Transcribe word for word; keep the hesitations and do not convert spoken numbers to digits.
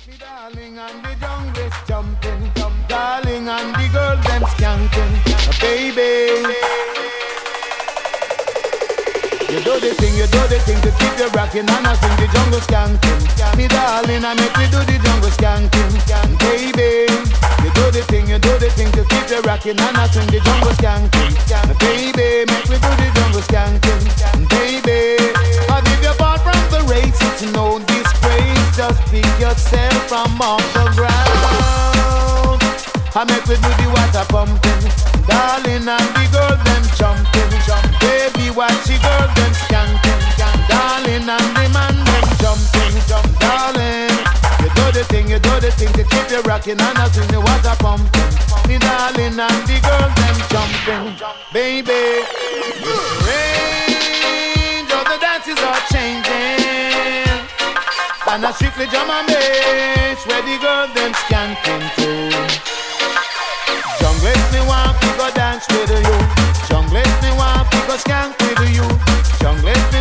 Me darling and the jungle is jumping, jump, darling and the girl them skanking, baby. You do the thing, you do the thing to keep you rocking, and I sing the jungle skanking. Me darling, I make me do the jungle skanking, baby. You do the thing, you do the thing to keep you rocking, and I sing the jungle skanking, baby. Make me do the jungle skanking, baby. But if you're part from the race, it's no disgrace. Just pick yourself from off the ground. I make me do the water pumping, darling, and the girl them jumping, jump. Baby, watch the girl them skanking, darling, and the man them jumping, jump, darling. You do the thing, you do the thing to keep you rocking, and I sing the water pumping, the darling, and the girl them jumping, baby. The range of the dances are changing, and I strictly drum and bass where the girl them skanking too. Jungle let me want to go dance with you. Jungle let me want to go skank with you. Jungle let me